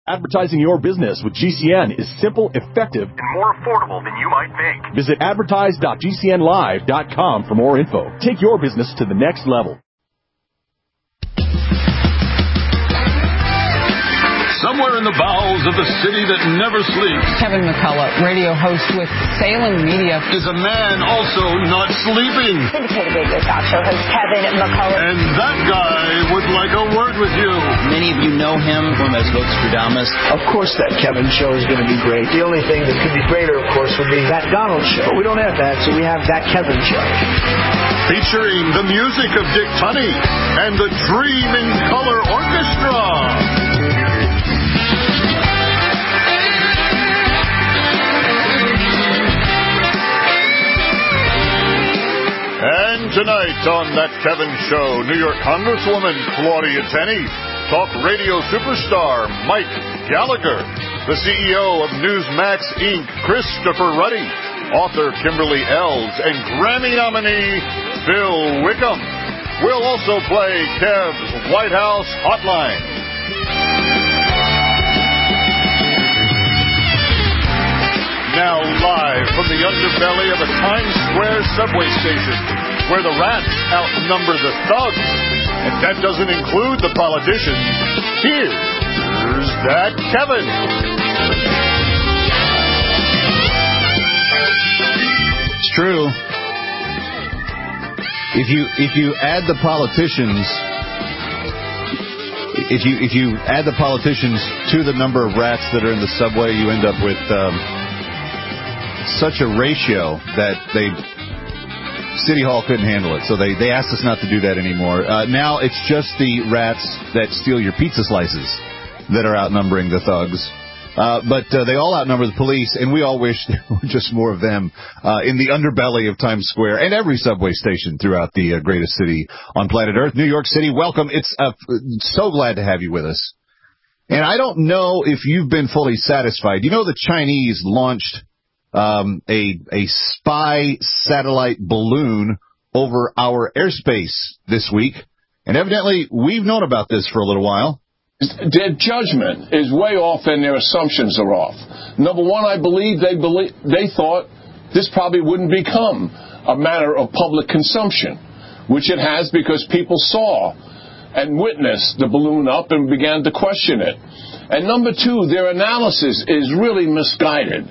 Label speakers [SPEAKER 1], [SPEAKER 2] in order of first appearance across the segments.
[SPEAKER 1] Advertising your business with GCN is simple, effective, and more affordable than you might think. Visit advertise.gcnlive.com for more info. Take your business to the next level.
[SPEAKER 2] Somewhere in the bowels of the city that never sleeps,
[SPEAKER 3] Kevin McCullough, radio host with Salem Media,
[SPEAKER 2] is a man also not sleeping.
[SPEAKER 4] Syndicated radio talk show host Kevin McCullough.
[SPEAKER 2] And that guy would like a word with you.
[SPEAKER 5] Many of you know him from as Vostradamus.
[SPEAKER 6] Of course that Kevin show is going to be great. The only thing that could be greater, of course, would be that Donald show. We don't have that, so we have that Kevin show.
[SPEAKER 2] Featuring the music of Dick Tunney and the Dream in Color Orchestra. And tonight on That Kevin Show, New York Congresswoman Claudia Tenney, talk radio superstar Mike Gallagher, the CEO of Newsmax Inc., Christopher Ruddy, author Kimberly Ells, and Grammy nominee Phil Wickham. We'll also play Kev's White House Hotline. Now live from the underbelly of a Times Square subway station, where the rats outnumber the thugs, and that doesn't include the politicians. Here's That Kevin.
[SPEAKER 7] It's true. If you add the politicians, if you add the politicians to the number of rats that are in the subway, you end up with such a ratio that City Hall couldn't handle it. So they asked us not to do that anymore. Now it's just the rats that steal your pizza slices that are outnumbering the thugs. But they all outnumber the police, and we all wish there were just more of them in the underbelly of Times Square and every subway station throughout the greatest city on planet Earth, New York City. Welcome. It's so glad to have you with us. And I don't know if you've been fully satisfied. You know, the Chinese launched a spy satellite balloon over our airspace this week, and evidently we've known about this for a little while.
[SPEAKER 8] Their judgment is way off and their assumptions are off. Number one, I believe they thought this probably wouldn't become a matter of public consumption, which it has because people saw and witnessed the balloon up and began to question it. And number two, their analysis is really misguided.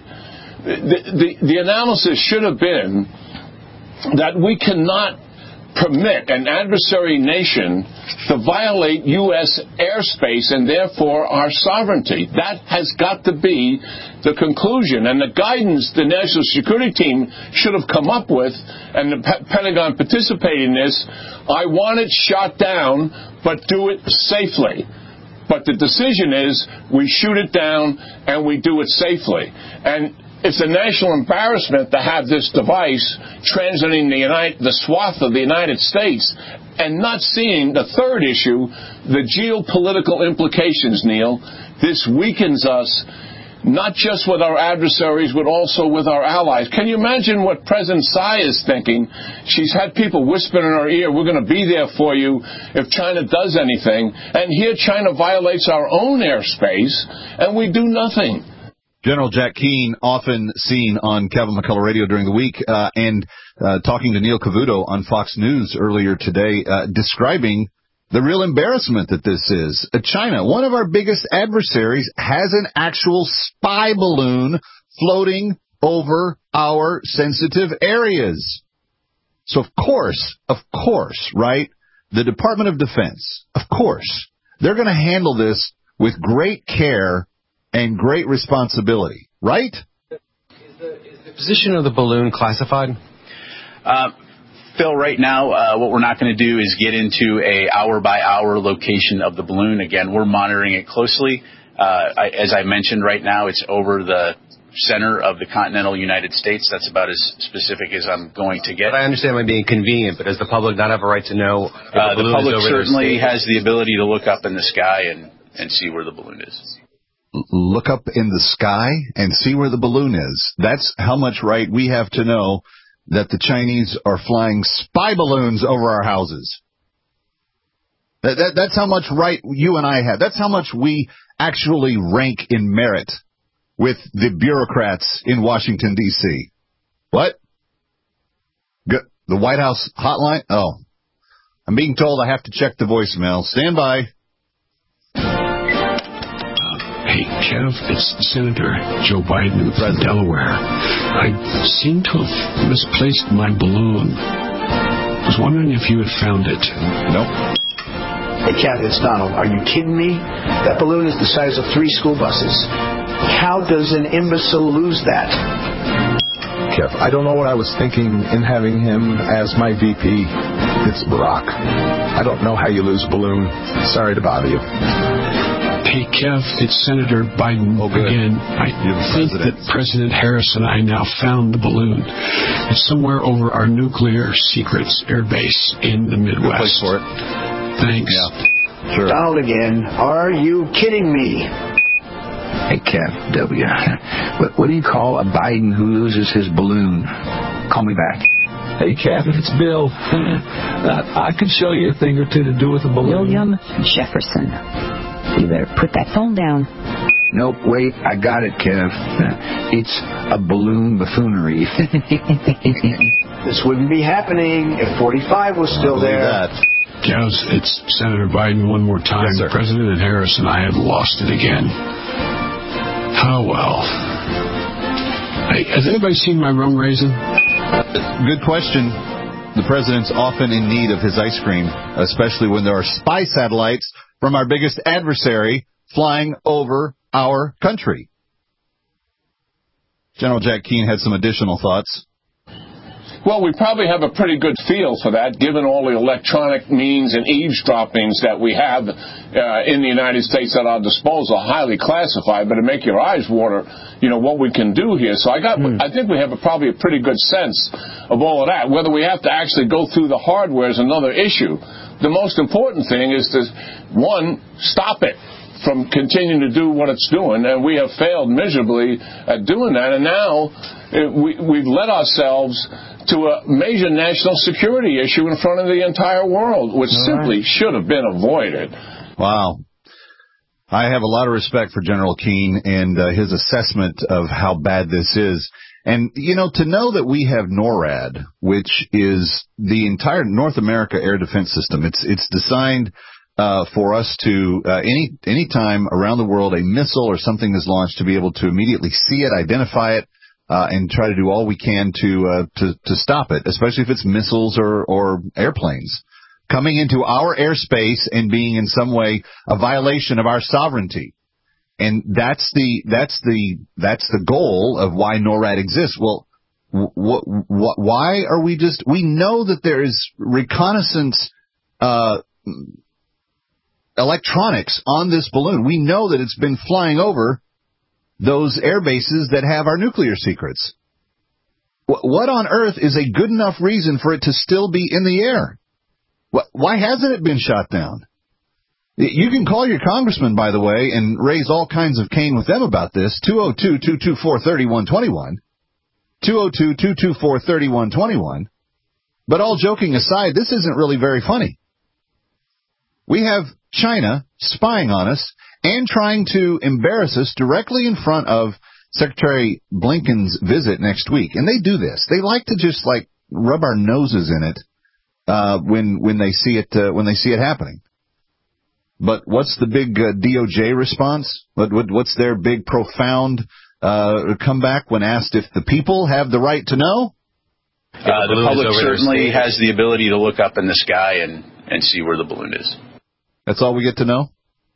[SPEAKER 8] The analysis should have been that we cannot permit an adversary nation to violate U.S. airspace and therefore our sovereignty. That has got to be the conclusion. And the guidance the National Security Team should have come up with, and the Pentagon participated in this, I want it shot down, but do it safely. But the decision is we shoot it down and we do it safely. And it's a national embarrassment to have this device transiting the swath of the United States and not seeing the third issue, the geopolitical implications, Neil. This weakens us, not just with our adversaries, but also with our allies. Can you imagine what President Tsai is thinking? She's had people whispering in her ear, we're going to be there for you if China does anything. And here China violates our own airspace, and we do nothing.
[SPEAKER 7] General Jack Keane, often seen on Kevin McCullough Radio during the week, and talking to Neil Cavuto on Fox News earlier today, describing the real embarrassment that this is. China, one of our biggest adversaries, has an actual spy balloon floating over our sensitive areas. So, of course, right, the Department of Defense, of course, they're going to handle this with great care and great responsibility, right?
[SPEAKER 9] Is the position of the balloon classified?
[SPEAKER 5] Phil, right now, what we're not going to do is get into a hour-by-hour location of the balloon. Again, we're monitoring it closely. As I mentioned, right now, it's over the center of the continental United States. That's about as specific as I'm going to get.
[SPEAKER 9] But I understand it might be inconvenient, but does the public not have a right to know if the balloon
[SPEAKER 5] public
[SPEAKER 9] is over
[SPEAKER 5] certainly has the ability to look up in the sky and see where the balloon is.
[SPEAKER 7] Look up in the sky and see where the balloon is. That's how much right we have to know that the Chinese are flying spy balloons over our houses. That's how much right you and I have. That's how much we actually rank in merit with the bureaucrats in Washington, D.C. What? The White House hotline? Oh. I'm being told I have to check the voicemail. Stand by.
[SPEAKER 10] Hey, Kev, it's Senator Joe Biden from Delaware. I seem to have misplaced my balloon. I was wondering if you had found it.
[SPEAKER 7] Nope.
[SPEAKER 6] Hey, Kev, it's Donald. Are you kidding me? That balloon is the size of 3 school buses. How does an imbecile lose that?
[SPEAKER 11] Kev, I don't know what I was thinking in having him as my VP. It's Barack. I don't know how you lose a balloon. Sorry to bother you.
[SPEAKER 10] Hey, Kev, it's Senator Biden again. I think that President Harris and I now found the balloon. It's somewhere over our nuclear secrets airbase in the Midwest.
[SPEAKER 7] Good place for it.
[SPEAKER 10] Thanks.
[SPEAKER 7] Yeah, sure.
[SPEAKER 6] Donald again. Are you kidding me?
[SPEAKER 12] Hey, Kev, W. What do you call a Biden who loses his balloon? Call me back.
[SPEAKER 11] Hey, Kev, it's Bill. I could show you a thing or two to do with a balloon.
[SPEAKER 13] William Jefferson. You better put that phone down.
[SPEAKER 12] Nope, wait, I got it, Kev. It's a balloon buffoonery.
[SPEAKER 6] This wouldn't be happening if 45 was still there.
[SPEAKER 10] Kev, it's Senator Biden one more time.
[SPEAKER 7] Yes, sir.
[SPEAKER 10] President Harris and I have lost it again. Oh, well. Hey, has anybody seen my rum raisin?
[SPEAKER 7] Good question. The president's often in need of his ice cream, especially when there are spy satellites from our biggest adversary flying over our country. General Jack Keane had some additional thoughts.
[SPEAKER 8] Well, we probably have a pretty good feel for that, given all the electronic means and eavesdroppings that we have in the United States at our disposal, highly classified, but to make your eyes water, what we can do here. So I think we have probably a pretty good sense of all of that. Whether we have to actually go through the hardware is another issue. The most important thing is to, one, stop it from continuing to do what it's doing, and we have failed miserably at doing that, and now we've led ourselves to a major national security issue in front of the entire world, which simply should have been avoided.
[SPEAKER 7] Wow. I have a lot of respect for General Keane and his assessment of how bad this is. And, to know that we have NORAD, which is the entire North America air defense system, it's designed for us to, any time around the world, a missile or something is launched, to be able to immediately see it, identify it, and try to do all we can to stop it, especially if it's missiles or airplanes coming into our airspace and being in some way a violation of our sovereignty. And that's the goal of why NORAD exists. Well, why are we know that there is reconnaissance electronics on this balloon. We know that it's been flying over those air bases that have our nuclear secrets. What on earth is a good enough reason for it to still be in the air? Why hasn't it been shot down? You can call your congressman, by the way, and raise all kinds of cane with them about this. 202-224-3121. 202-224-3121. But all joking aside, this isn't really very funny. We have China spying on us and trying to embarrass us directly in front of Secretary Blinken's visit next week. And they do this. They like to just rub our noses in it when they see it happening. But what's the big DOJ response? What's their big, profound comeback when asked if the people have the right to know?
[SPEAKER 5] The public certainly has the ability to look up in the sky and see where the balloon is.
[SPEAKER 7] That's all we get to know?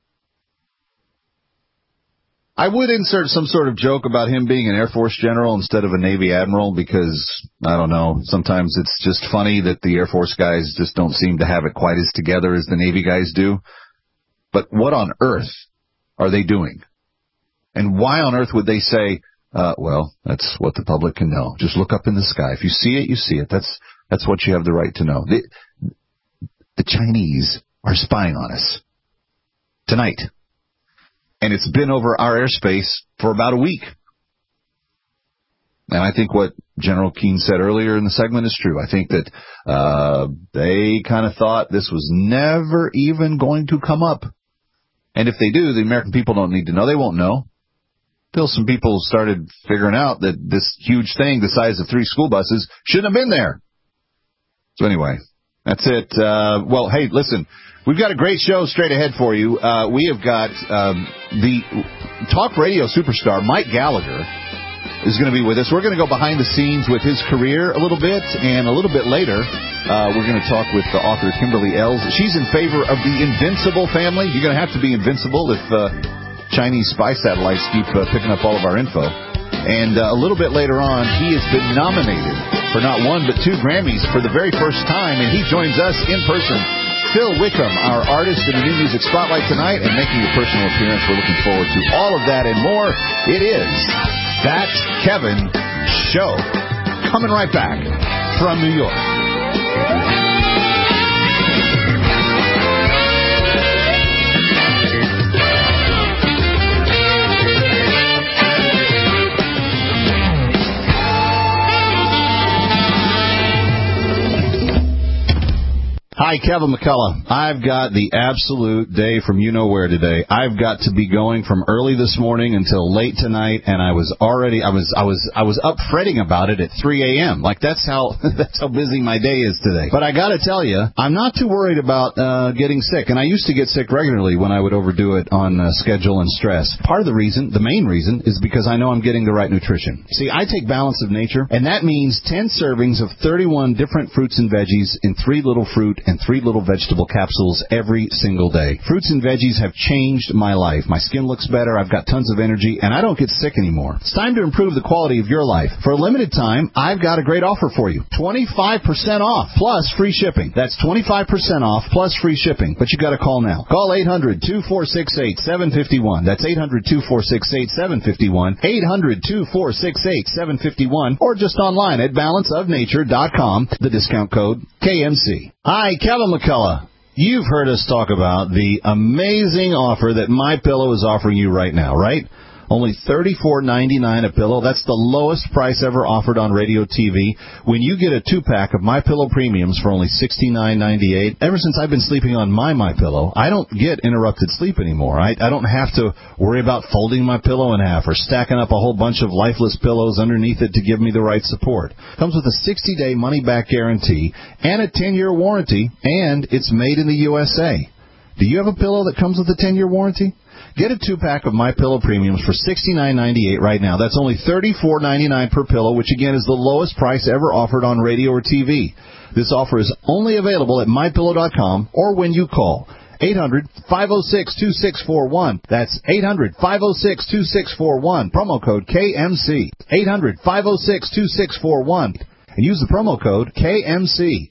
[SPEAKER 7] I would insert some sort of joke about him being an Air Force general instead of a Navy admiral because, I don't know, sometimes it's just funny that the Air Force guys just don't seem to have it quite as together as the Navy guys do. But what on earth are they doing? And why on earth would they say, well, that's what the public can know. Just look up in the sky. If you see it, you see it. That's what you have the right to know. The Chinese are spying on us tonight. And it's been over our airspace for about a week. And I think what General Keane said earlier in the segment is true. I think that they kind of thought this was never even going to come up. And if they do, the American people don't need to know. They won't know. Until some people started figuring out that this huge thing the size of 3 school buses shouldn't have been there. So anyway, that's it. Well, hey, listen, we've got a great show straight ahead for you. We have got the talk radio superstar, Mike Gallagher, is going to be with us. We're going to go behind the scenes with his career a little bit, and a little bit later, we're going to talk with the author Kimberly Ells. She's in favor of the Invincible family. You're going to have to be invincible if Chinese spy satellites keep picking up all of our info. And a little bit later on, he has been nominated for not 1 but 2 Grammys for the very first time, and he joins us in person. Phil Wickham, our artist in the New Music Spotlight tonight, and making a personal appearance. We're looking forward to all of that and more. It is That Kevin Show. Coming right back from New York. Hi, Kevin McCullough. I've got the absolute day from you-know-where today. I've got to be going from early this morning until late tonight, and I was up fretting about it at 3 a.m. Like, that's how busy my day is today. But I got to tell you, I'm not too worried about getting sick, and I used to get sick regularly when I would overdo it on schedule and stress. Part of the reason, the main reason, is because I know I'm getting the right nutrition. See, I take Balance of Nature, and that means 10 servings of 31 different fruits and veggies in 3 little fruit and 3 little vegetable capsules every single day. Fruits and veggies have changed my life. My skin looks better, I've got tons of energy, and I don't get sick anymore. It's time to improve the quality of your life. For a limited time, I've got a great offer for you. 25% off plus free shipping. That's 25% off plus free shipping. But you got to call now. Call 800-2468-751. That's 800-2468-751. 800-2468-751. Or just online at balanceofnature.com. The discount code KMC. Hi, Kevin McCullough. You've heard us talk about the amazing offer that MyPillow is offering you right now, right? Only $34.99 a pillow. That's the lowest price ever offered on radio TV. When you get a 2-pack of MyPillow Premiums for only $69.98, ever since I've been sleeping on my MyPillow, I don't get interrupted sleep anymore. I don't have to worry about folding my pillow in half or stacking up a whole bunch of lifeless pillows underneath it to give me the right support. Comes with a 60-day money-back guarantee and a 10-year warranty, and it's made in the USA. Do you have a pillow that comes with a 10-year warranty? Get a 2-pack of MyPillow Premiums for $69.98 right now. That's only $34.99 per pillow, which again is the lowest price ever offered on radio or TV. This offer is only available at MyPillow.com or when you call 800-506-2641. That's 800-506-2641. Promo code KMC. 800-506-2641. And use the promo code KMC.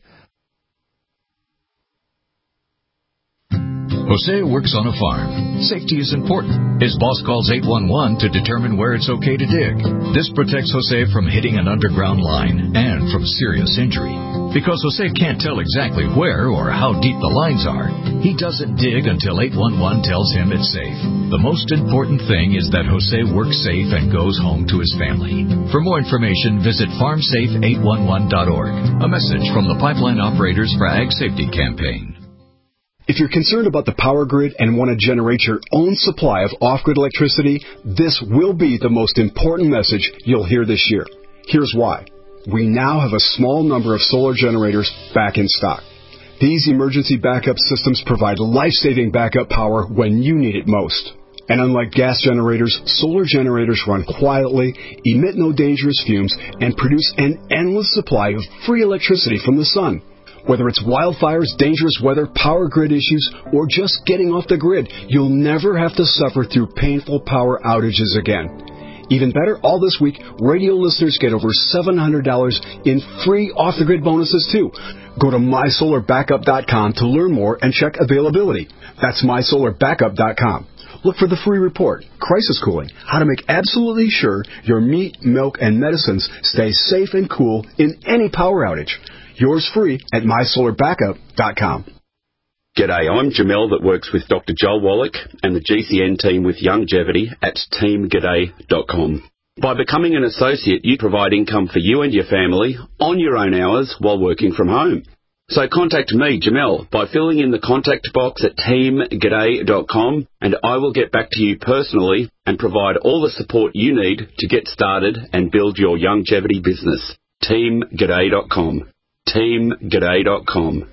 [SPEAKER 14] Jose works on a farm. Safety is important. His boss calls 811 to determine where it's okay to dig. This protects Jose from hitting an underground line and from serious injury. Because Jose can't tell exactly where or how deep the lines are, he doesn't dig until 811 tells him it's safe. The most important thing is that Jose works safe and goes home to his family. For more information, visit farmsafe811.org. A message from the Pipeline Operators for Ag Safety Campaign.
[SPEAKER 15] If you're concerned about the power grid and want to generate your own supply of off-grid electricity, this will be the most important message you'll hear this year. Here's why. We now have a small number of solar generators back in stock. These emergency backup systems provide life-saving backup power when you need it most. And unlike gas generators, solar generators run quietly, emit no dangerous fumes, and produce an endless supply of free electricity from the sun. Whether it's wildfires, dangerous weather, power grid issues, or just getting off the grid, you'll never have to suffer through painful power outages again. Even better, all this week, radio listeners get over $700 in free off-the-grid bonuses, too. Go to MySolarBackup.com to learn more and check availability. That's MySolarBackup.com. Look for the free report, Crisis Cooling, how to make absolutely sure your meat, milk, and medicines stay safe and cool in any power outage. Yours free at MySolarBackup.com.
[SPEAKER 16] G'day, I'm Jamel that works with Dr. Joel Wallach and the GCN team with Longevity at teamg'day.com. By becoming an associate, you provide income for you and your family on your own hours while working from home. So contact me, Jamel, by filling in the contact box at teamg'day.com, and I will get back to you personally and provide all the support you need to get started and build your longevity business. teamg'day.com. teamg'day.com.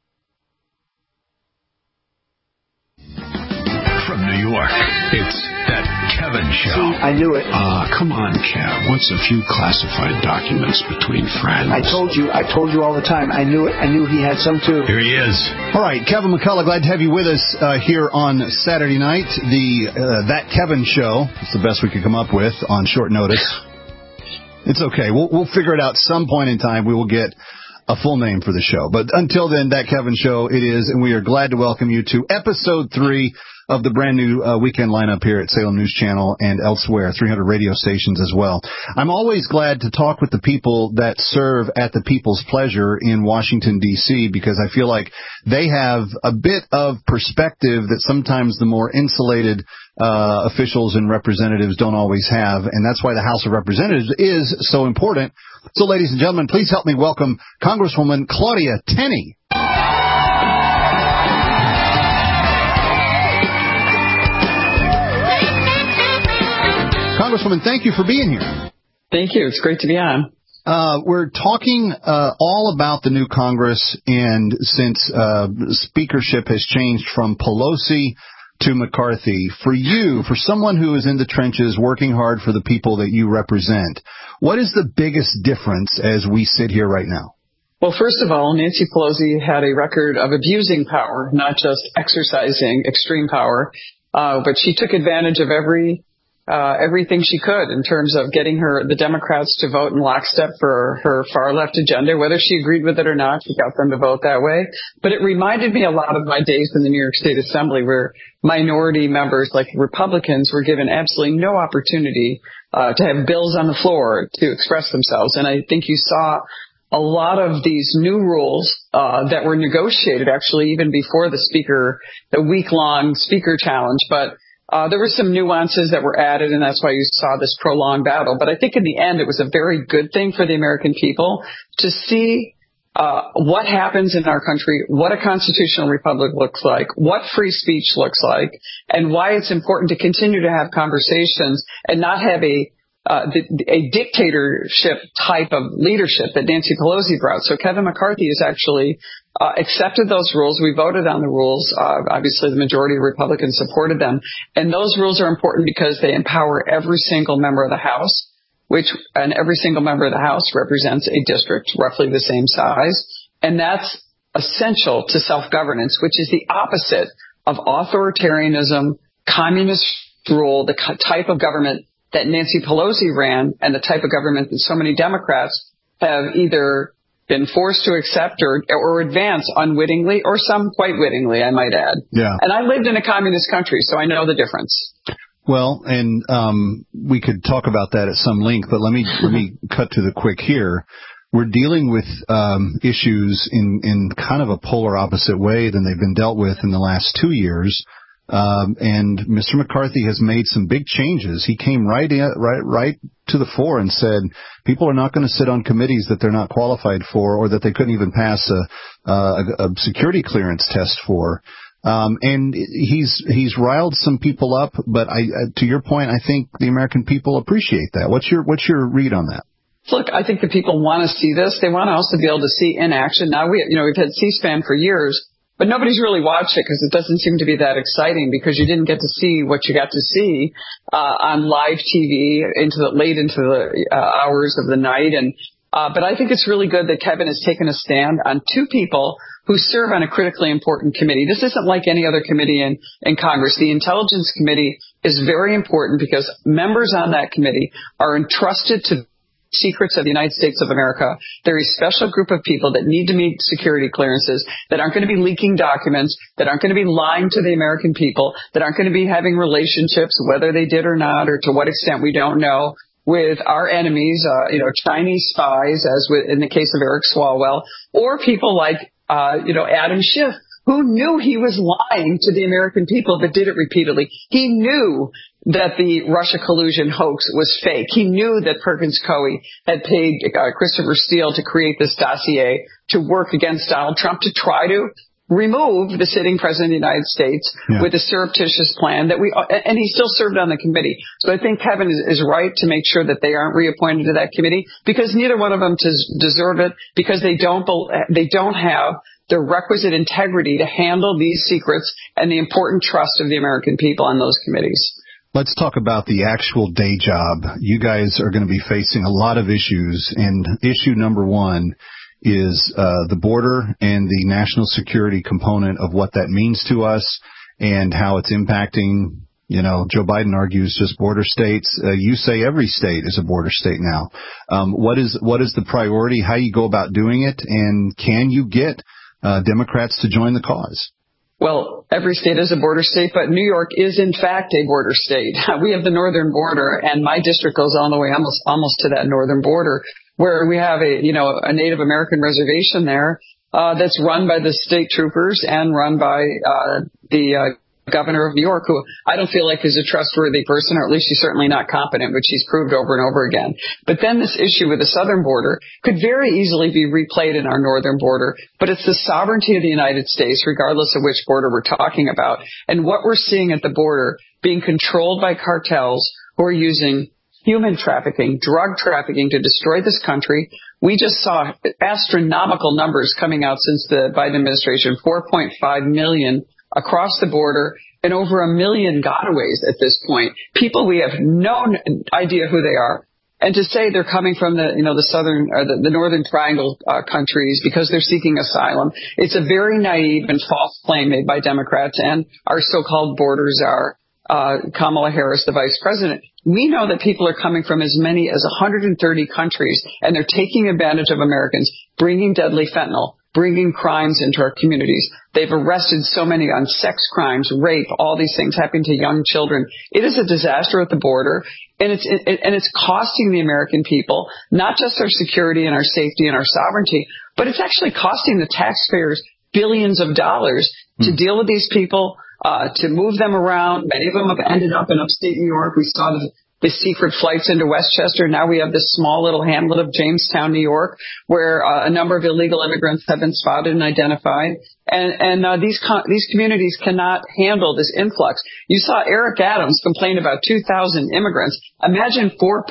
[SPEAKER 14] From New York, it's That Kevin Show.
[SPEAKER 6] See, I knew it.
[SPEAKER 10] Come on, Kev. What's a few classified documents between friends?
[SPEAKER 6] I told you all the time. I knew it. I knew he had some too.
[SPEAKER 14] Here he is.
[SPEAKER 7] All right, Kevin McCullough, glad to have you with us here on Saturday night. The That Kevin Show. It's the best we could come up with on short notice. It's okay. We'll figure it out some point in time. We will get a full name for the show. But until then, That Kevin Show it is, and we are glad to welcome you to episode 3 of the brand new weekend lineup here at Salem News Channel and elsewhere, 300 radio stations as well. I'm always glad to talk with the people that serve at the people's pleasure in Washington, D.C., because I feel like they have a bit of perspective that sometimes the more insulated officials and representatives don't always have, and that's why the House of Representatives is so important. So, ladies and gentlemen, please help me welcome Congresswoman Claudia Tenney. Congresswoman, thank you for being here.
[SPEAKER 3] Thank you. It's great to be on.
[SPEAKER 7] We're talking all about the new Congress, and since speakership has changed from Pelosi to McCarthy, for you, for someone who is in the trenches working hard for the people that you represent, what is the biggest difference as we sit here right now?
[SPEAKER 3] Well, first of all, Nancy Pelosi had a record of abusing power, not just exercising extreme power, but she took advantage of everything she could in terms of getting the Democrats to vote in lockstep for her far left agenda. Whether she agreed with it or not, she got them to vote that way. But it reminded me a lot of my days in the New York State Assembly, where minority members like Republicans were given absolutely no opportunity to have bills on the floor to express themselves. And I think you saw a lot of these new rules that were negotiated actually even before the week-long speaker challenge. But there were some nuances that were added, and that's why you saw this prolonged battle. But I think in the end, it was a very good thing for the American people to see what happens in our country, what a constitutional republic looks like, what free speech looks like, and why it's important to continue to have conversations and not have a dictatorship type of leadership that Nancy Pelosi brought. So Kevin McCarthy has actually accepted those rules. We voted on the rules. Obviously, the majority of Republicans supported them. And those rules are important because they empower every single member of the House, and every single member of the House represents a district roughly the same size. And that's essential to self-governance, which is the opposite of authoritarianism, communist rule, the type of government that Nancy Pelosi ran, and the type of government that so many Democrats have either been forced to accept or advance unwittingly, or some quite wittingly, I might add.
[SPEAKER 7] Yeah.
[SPEAKER 3] And I lived in a communist country, so I know the difference.
[SPEAKER 7] Well, and we could talk about that at some length, but let me cut to the quick here. We're dealing with issues in kind of a polar opposite way than they've been dealt with in the last 2 years. And Mr. McCarthy has made some big changes. He came right to the fore and said people are not going to sit on committees that they're not qualified for, or that they couldn't even pass a security clearance test for. And he's riled some people up, but to your point, I think the American people appreciate that. What's your read on that?
[SPEAKER 3] Look, I think the people want to see this. They want to also be able to see in action. Now we've had C-SPAN for years, but nobody's really watched it because it doesn't seem to be that exciting, because you didn't get to see what you got to see on live TV late into the hours of the night. But I think it's really good that Kevin has taken a stand on two people who serve on a critically important committee. This isn't like any other committee in Congress. The Intelligence Committee is very important because members on that committee are entrusted to secrets of the United States of America. They're a special group of people that need to meet security clearances, that aren't going to be leaking documents, that aren't going to be lying to the American people, that aren't going to be having relationships, whether they did or not, or to what extent we don't know, with our enemies, Chinese spies, as in the case of Eric Swalwell, or people like, Adam Schiff, who knew he was lying to the American people but did it repeatedly. He knew that the Russia collusion hoax was fake. He knew that Perkins Coie had paid Christopher Steele to create this dossier to work against Donald Trump to try to remove the sitting president of the United States with a surreptitious plan and he still served on the committee. So I think Kevin is right to make sure that they aren't reappointed to that committee, because neither one of them deserve it, because they don't have the requisite integrity to handle these secrets and the important trust of the American people on those committees.
[SPEAKER 7] Let's talk about the actual day job. You guys are going to be facing a lot of issues, and issue number one is the border and the national security component of what that means to us and how it's impacting. Joe Biden argues just border states. You say every state is a border state now. What is the priority? How you go about doing it? And can you get Democrats to join the cause?
[SPEAKER 3] Well, every state is a border state, but New York is in fact a border state. We have the northern border, and my district goes all the way almost to that northern border, where we have a Native American reservation there that's run by the state troopers and run by the governor of New York, who I don't feel like is a trustworthy person, or at least she's certainly not competent, which she's proved over and over again. But then this issue with the southern border could very easily be replayed in our northern border, but it's the sovereignty of the United States, regardless of which border we're talking about. And what we're seeing at the border being controlled by cartels who are using human trafficking, drug trafficking to destroy this country. We just saw astronomical numbers coming out since the Biden administration, 4.5 million across the border, and over 1 million gotaways at this point. People we have no idea who they are. And to say they're coming from the southern or the northern triangle countries because they're seeking asylum, it's a very naive and false claim made by Democrats and our so-called border czar, Kamala Harris, the vice president. We know that people are coming from as many as 130 countries, and they're taking advantage of Americans, bringing deadly fentanyl, bringing crimes into our communities. They've arrested so many on sex crimes, rape, all these things happening to young children. It is a disaster at the border, and it's costing the American people not just our security and our safety and our sovereignty, but it's actually costing the taxpayers billions of dollars to deal with these people, to move them around. Many of them have ended up in upstate New York. We saw the secret flights into Westchester. Now we have this small little hamlet of Jamestown, New York, where a number of illegal immigrants have been spotted and identified. And these communities cannot handle this influx. You saw Eric Adams complain about 2,000 immigrants. Imagine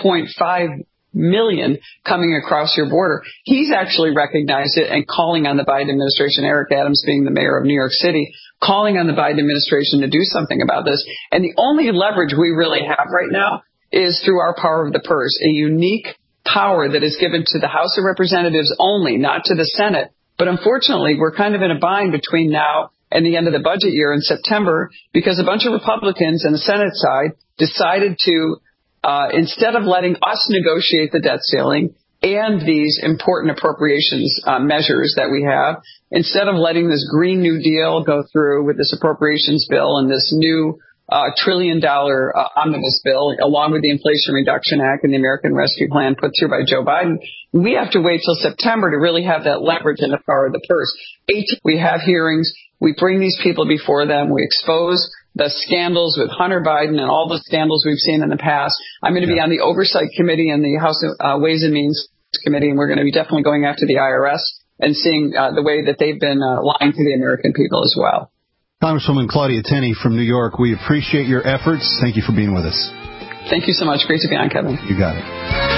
[SPEAKER 3] 4.5 million coming across your border. He's actually recognized it and calling on the Biden administration, Eric Adams being the mayor of New York City, calling on the Biden administration to do something about this. And the only leverage we really have right now is through our power of the purse, a unique power that is given to the House of Representatives only, not to the Senate. But unfortunately, we're kind of in a bind between now and the end of the budget year in September, because a bunch of Republicans on the Senate side decided to, instead of letting us negotiate the debt ceiling and these important appropriations measures that we have, instead of letting this Green New Deal go through with this appropriations bill and this new $1 trillion omnibus bill, along with the Inflation Reduction Act and the American Rescue Plan put through by Joe Biden, we have to wait till September to really have that leverage and the power of the purse. We have hearings. We bring these people before them. We expose the scandals with Hunter Biden and all the scandals we've seen in the past. I'm going to be on the Oversight Committee and the House Ways and Means Committee, and we're going to be definitely going after the IRS and seeing the way that they've been lying to the American people as well.
[SPEAKER 7] Congresswoman Claudia Tenney from New York, we appreciate your efforts. Thank you for being with us.
[SPEAKER 3] Thank you so much. Great to be on, Kevin.
[SPEAKER 7] You got it.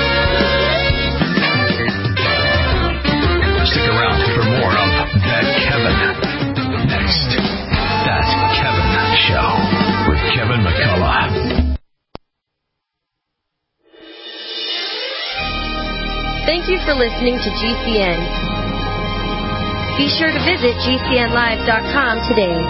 [SPEAKER 14] Stick around for more of That Kevin. Next, That Kevin Show with Kevin McCullough.
[SPEAKER 17] Thank you for listening to GCN. Be sure to visit GCNlive.com today.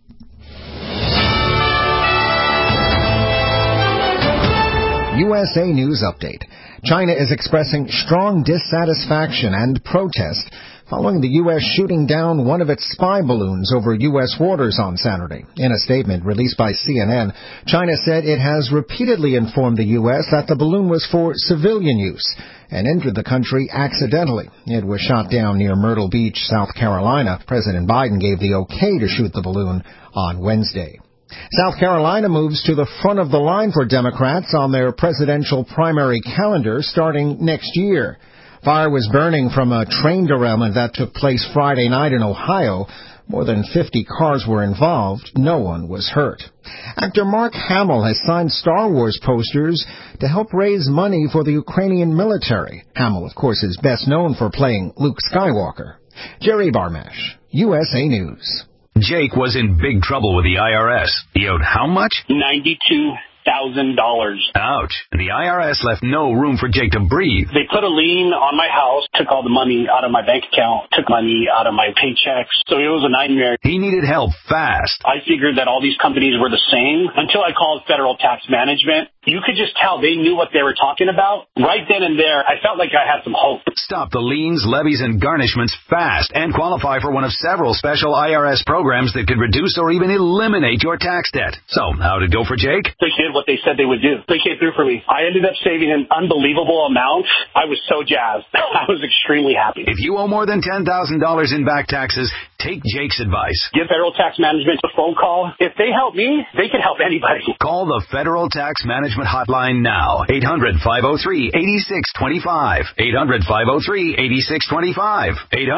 [SPEAKER 18] USA News Update. China is expressing strong dissatisfaction and protest following the U.S. shooting down one of its spy balloons over U.S. waters on Saturday. In a statement released by CNN, China said it has repeatedly informed the U.S. that the balloon was for civilian use and entered the country accidentally. It was shot down near Myrtle Beach, South Carolina. President Biden gave the okay to shoot the balloon on Wednesday. South Carolina moves to the front of the line for Democrats on their presidential primary calendar starting next year. Fire was burning from a train derailment that took place Friday night in Ohio. More than 50 cars were involved. No one was hurt. Actor Mark Hamill has signed Star Wars posters to help raise money for the Ukrainian military. Hamill, of course, is best known for playing Luke Skywalker. Jerry Barmash, USA News.
[SPEAKER 19] Jake was in big trouble with the IRS. He owed how much?
[SPEAKER 20] $92,000.
[SPEAKER 19] Ouch. The IRS left no room for Jake to breathe.
[SPEAKER 20] They put a lien on my house, took all the money out of my bank account, took money out of my paychecks. So it was a nightmare.
[SPEAKER 19] He needed help fast.
[SPEAKER 20] I figured that all these companies were the same until I called Federal Tax Management. You could just tell they knew what they were talking about. Right then and there, I felt like I had some hope.
[SPEAKER 19] Stop the liens, levies, and garnishments fast and qualify for one of several special IRS programs that could reduce or even eliminate your tax debt. So, how did it go for Jake?
[SPEAKER 20] They did what they said they would do. They came through for me. I ended up saving an unbelievable amount. I was so jazzed. I was extremely happy.
[SPEAKER 19] If you owe more than $10,000 in back taxes, take Jake's advice.
[SPEAKER 20] Give Federal Tax Management a phone call. If they help me, they can help anybody.
[SPEAKER 19] Call the Federal Tax Management hotline now. 800-503-8625. 800-503-8625.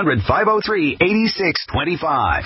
[SPEAKER 19] 800-503-8625.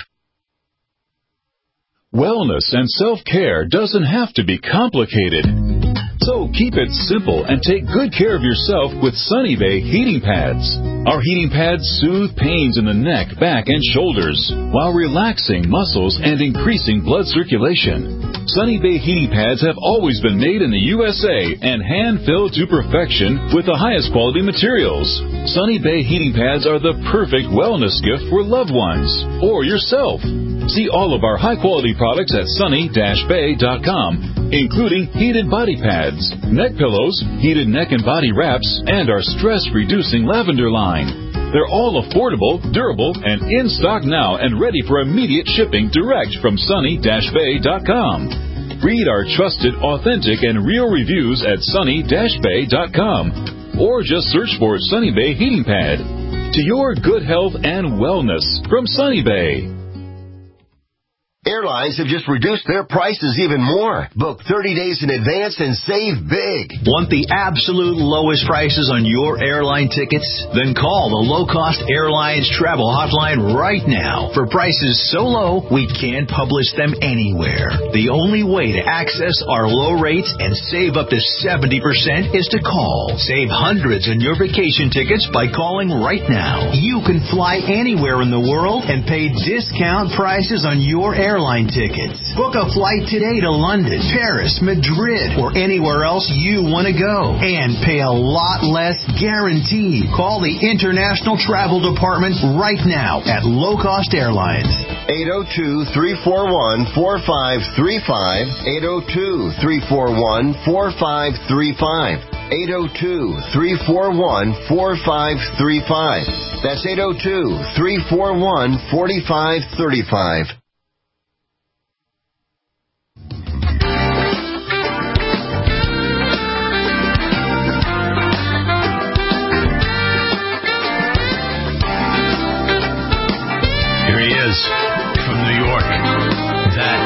[SPEAKER 21] Wellness and self-care doesn't have to be complicated. So keep it simple and take good care of yourself with Sunny Bay heating pads. Our heating pads soothe pains in the neck, back, and shoulders while relaxing muscles and increasing blood circulation. Sunny Bay heating pads have always been made in the USA and hand-filled to perfection with the highest quality materials. Sunny Bay heating pads are the perfect wellness gift for loved ones or yourself. See all of our high-quality products at sunny-bay.com, including heated body pads, neck pillows, heated neck and body wraps, and our stress-reducing lavender line. They're all affordable, durable, and in stock now and ready for immediate shipping direct from sunny-bay.com. Read our trusted, authentic, and real reviews at sunny-bay.com or just search for Sunny Bay Heating Pad. To your good health and wellness from Sunny Bay.
[SPEAKER 22] Airlines have just reduced their prices even more. Book 30 days in advance and save big.
[SPEAKER 23] Want the absolute lowest prices on your airline tickets? Then call the Low Cost Airlines Travel Hotline right now. For prices so low, we can't publish them anywhere. The only way to access our low rates and save up to 70% is to call. Save hundreds on your vacation tickets by calling right now. You can fly anywhere in the world and pay discount prices on your airline tickets. Book a flight today to London, Paris, Madrid, or anywhere else you want to go. And pay a lot less guaranteed. Call the International Travel Department right now at Low Cost Airlines.
[SPEAKER 22] 802-341-4535. 802-341-4535. 802-341-4535. That's 802-341-4535.
[SPEAKER 19] From New York, that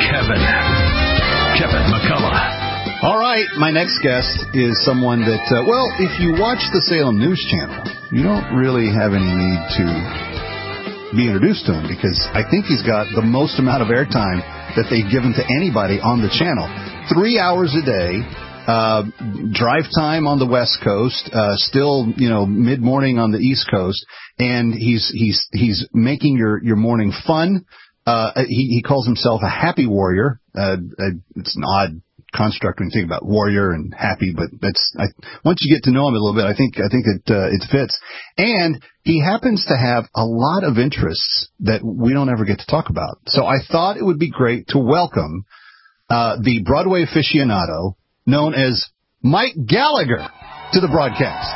[SPEAKER 19] Kevin McCullough.
[SPEAKER 7] All right, my next guest is someone that, if you watch the Salem News Channel, you don't really have any need to be introduced to him because I think he's got the most amount of airtime that they've given to anybody on the channel. 3 hours a day. Drive time on the West Coast, still, mid-morning on the East Coast, and he's making your morning fun. He calls himself a happy warrior. It's an odd construct when you think about warrior and happy, but once you get to know him a little bit, I think it fits. And he happens to have a lot of interests that we don't ever get to talk about. So I thought it would be great to welcome the Broadway aficionado known as Mike Gallagher to the broadcast.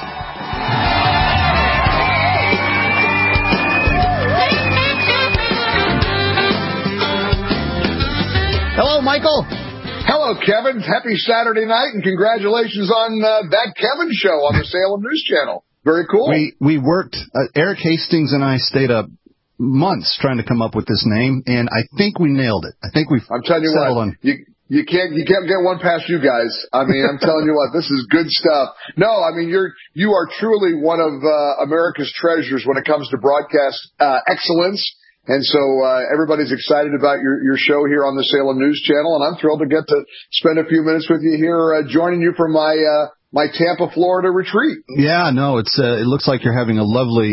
[SPEAKER 7] Hello, Michael.
[SPEAKER 24] Hello, Kevin. Happy Saturday night, and congratulations on That Kevin Show on the Salem News Channel. Very cool.
[SPEAKER 7] We worked, Eric Hastings and I stayed up months trying to come up with this name, and I think we nailed it. I think we've
[SPEAKER 24] I'm telling you what, you can't get one past you guys. I mean, I'm telling you what, this is good stuff. No, I mean, you are truly one of America's treasures when it comes to broadcast excellence. And so everybody's excited about your show here on the Salem News Channel, and I'm thrilled to get to spend a few minutes with you here, joining you for my Tampa, Florida retreat.
[SPEAKER 7] Yeah, no, it looks like you're having a lovely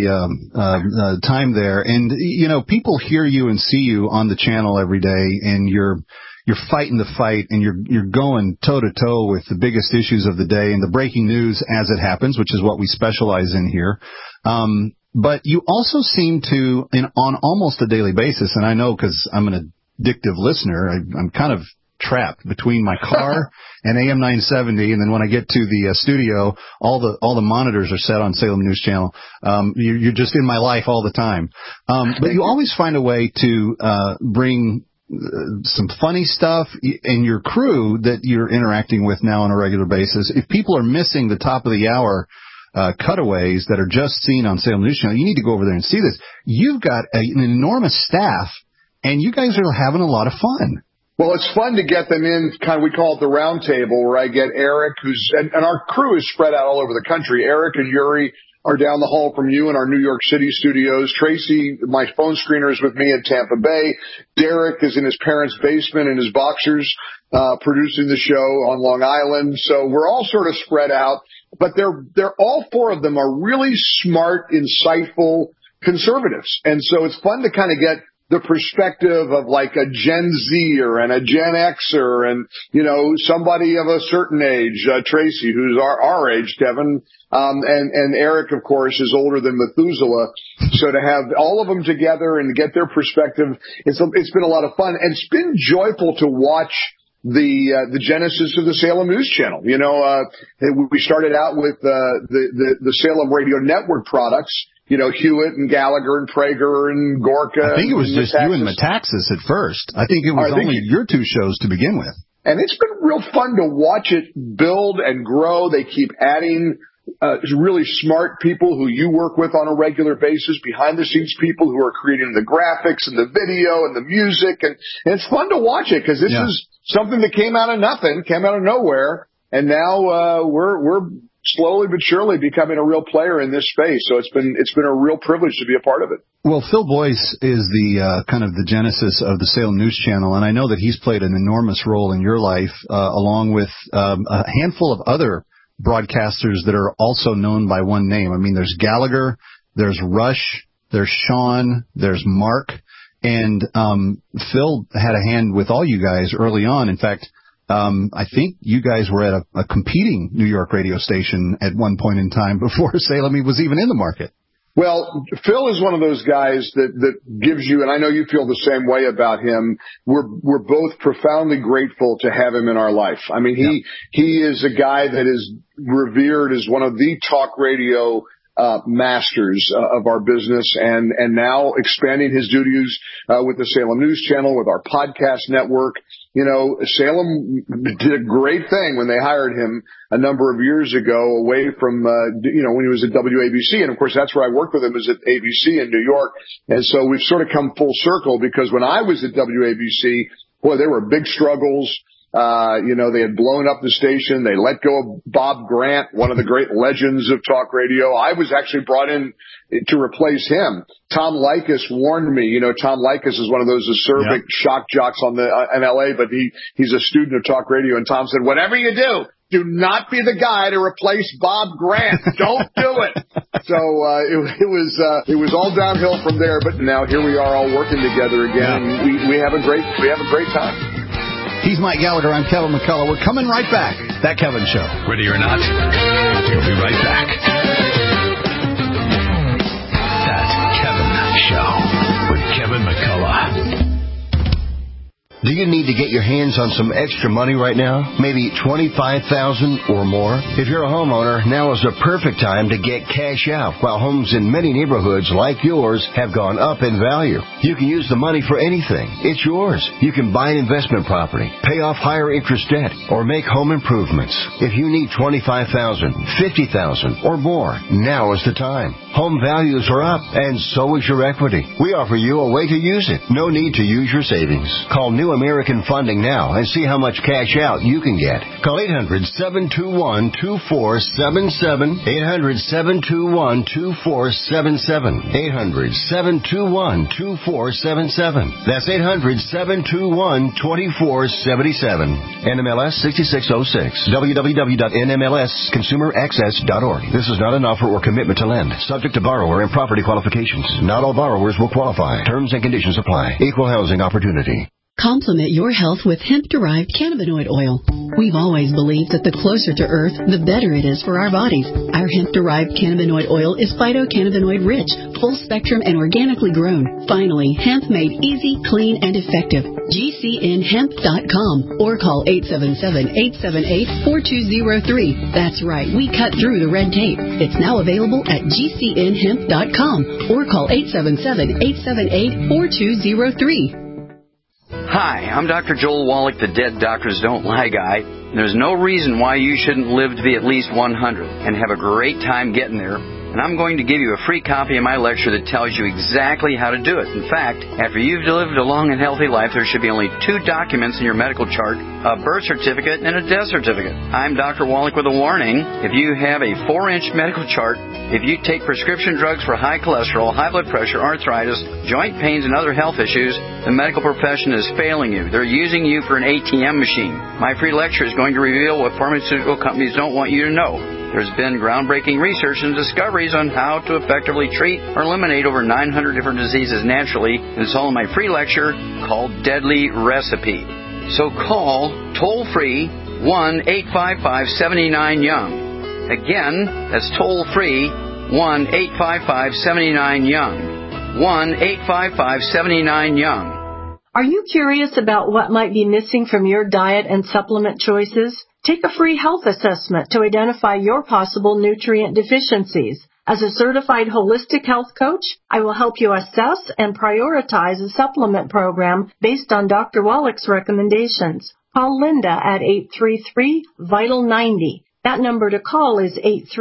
[SPEAKER 7] time there, and people hear you and see you on the channel every day, and you're fighting the fight, and you're going toe to toe with the biggest issues of the day and the breaking news as it happens, which is what we specialize in here. But you also seem to, on almost a daily basis, and I know because I'm an addictive listener, I'm kind of trapped between my car and AM 970, and then when I get to the studio, all the monitors are set on Salem News Channel. You're just in my life all the time. But you always find a way to bring some funny stuff, and your crew that you're interacting with now on a regular basis. If people are missing the top of the hour cutaways that are just seen on Salem News Channel, you need to go over there and see this. You've got an enormous staff, and you guys are having a lot of fun.
[SPEAKER 24] Well, it's fun to get them in, we call it the round table, where I get Eric, and our crew is spread out all over the country. Eric and Yuri are down the hall from you in our New York City studios. Tracy, my phone screener, is with me in Tampa Bay. Derek is in his parents' basement in his boxers, producing the show on Long Island. So we're all sort of spread out, but they're all four of them are really smart, insightful conservatives. And so it's fun to kind of get the perspective of like a Gen Zer and a Gen Xer and, somebody of a certain age, Tracy, who's our age, Kevin, and Eric, of course, is older than Methuselah. So to have all of them together and get their perspective, it's been a lot of fun, and it's been joyful to watch the genesis of the Salem News Channel. We started out with the Salem Radio Network products. Hewitt and Gallagher and Prager and Gorka.
[SPEAKER 7] I think it was just you and Metaxas at first. I think it was only your two shows to begin with.
[SPEAKER 24] And it's been real fun to watch it build and grow. They keep adding really smart people who you work with on a regular basis, behind the scenes people who are creating the graphics and the video and the music. And it's fun to watch it because this is something that came out of nothing, came out of nowhere. And now we're slowly but surely becoming a real player in this space. So it's been a real privilege to be a part of it.
[SPEAKER 7] Well, Phil Boyce is the kind of the genesis of the Salem News Channel, and I know that he's played an enormous role in your life, along with a handful of other broadcasters that are also known by one name. I mean, there's Gallagher, there's Rush, there's Sean, there's Mark, and Phil had a hand with all you guys early on. In fact, I think you guys were at a competing New York radio station at one point in time before Salem was even in the market.
[SPEAKER 24] Well, Phil is one of those guys that gives you, and I know you feel the same way about him. We're both profoundly grateful to have him in our life. I mean, he is a guy that is revered as one of the talk radio masters of our business, and now expanding his duties with the Salem News Channel, with our podcast network. Salem did a great thing when they hired him a number of years ago away from, when he was at WABC. And of course, that's where I worked with him, is at ABC in New York. And so we've sort of come full circle, because when I was at WABC, boy, there were big struggles. They had blown up the station. They let go of Bob Grant, one of the great legends of talk radio. I was actually brought in to replace him. Tom Likas warned me. Tom Likas is one of those acerbic shock jocks in LA, but he's a student of talk radio. And Tom said, whatever you do not be the guy to replace Bob Grant. Don't do it. So it was all downhill from there. But now here we are, all working together again. And we have a great time.
[SPEAKER 7] He's Mike Gallagher. I'm Kevin McCullough. We're coming right back. That Kevin Show.
[SPEAKER 19] Ready or not, we'll be right back. That Kevin Show with Kevin McCullough.
[SPEAKER 22] Do you need to get your hands on some extra money right now? Maybe $25,000 or more? If you're a homeowner, now is the perfect time to get cash out while homes in many neighborhoods like yours have gone up in value. You can use the money for anything. It's yours. You can buy an investment property, pay off higher interest debt, or make home improvements. If you need $25,000, $50,000 or more, now is the time. Home values are up, and so is your equity. We offer you a way to use it. No need to use your savings. Call New American Funding now and see how much cash out you can get. Call 800-721-2477. 800-721-2477. 800-721-2477. That's 800-721-2477. NMLS 6606. www.nmlsconsumeraccess.org. This is not an offer or commitment to lend. Subject to borrower and property qualifications. Not all borrowers will qualify. Terms and conditions apply. Equal housing opportunity.
[SPEAKER 1] Complement your health with hemp-derived cannabinoid oil. We've always believed that the closer to Earth, the better it is for our bodies. Our hemp-derived cannabinoid oil is phytocannabinoid-rich, full-spectrum, and organically grown. Finally, hemp made easy, clean, and effective. GCNhemp.com or call 877-878-4203. That's right, we cut through the red tape. It's now available at GCNhemp.com or call 877-878-4203.
[SPEAKER 2] Hi, I'm Dr. Joel Wallach, the Dead Doctors Don't Lie guy. There's no reason why you shouldn't live to be at least 100 and have a great time getting there. And I'm going to give you a free copy of my lecture that tells you exactly how to do it. In fact, after you've lived a long and healthy life, there should be only 2 documents in your medical chart, a birth certificate and a death certificate. I'm Dr. Wallach with a warning. If you have a 4-inch medical chart, if you take prescription drugs for high cholesterol, high blood pressure, arthritis, joint pains, and other health issues, the medical profession is failing you. They're using you for an ATM machine. My free lecture is going to reveal what pharmaceutical companies don't want you to know. There's been groundbreaking research and discoveries on how to effectively treat or eliminate over 900 different diseases naturally. It's all in my free lecture called Deadly Recipe. So call toll-free 1-855-79-YOUNG. Again, that's toll-free 1-855-79-YOUNG. 1-855-79-YOUNG.
[SPEAKER 4] Are you curious about what might be missing from your diet and supplement choices? Take a free health assessment to identify your possible nutrient deficiencies. As a certified holistic health coach, I will help you assess and prioritize a supplement program based on Dr. Wallach's recommendations. Call Linda at 833-VITAL-90. That number to call is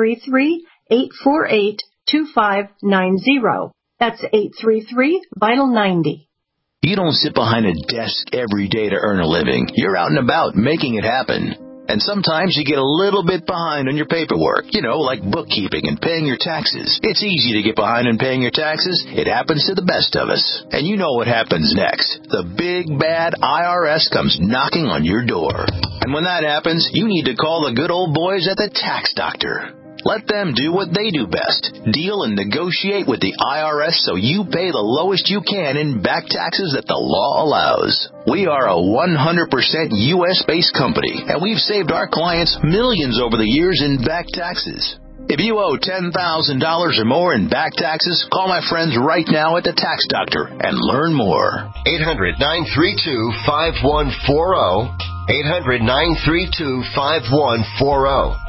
[SPEAKER 4] 833-848-2590. That's 833-VITAL-90.
[SPEAKER 23] You don't sit behind a desk every day to earn a living. You're out and about making it happen. And sometimes you get a little bit behind on your paperwork, like bookkeeping and paying your taxes. It's easy to get behind on paying your taxes. It happens to the best of us. And you know what happens next. The big, bad IRS comes knocking on your door. And when that happens, you need to call the good old boys at the Tax Doctor. Let them do what they do best. Deal and negotiate with the IRS so you pay the lowest you can in back taxes that the law allows. We are a 100% U.S.-based company, and we've saved our clients millions over the years in back taxes. If you owe $10,000 or more in back taxes, call my friends right now at the Tax Doctor and learn more.
[SPEAKER 22] 800-932-5140. 800-932-5140.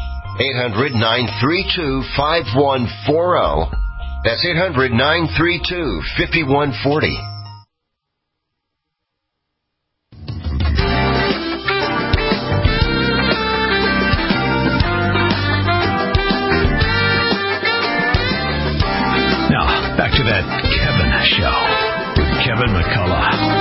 [SPEAKER 22] 800-932-5140. That's 800-932-5140.
[SPEAKER 23] Now, back to that Kevin show with Kevin McCullough.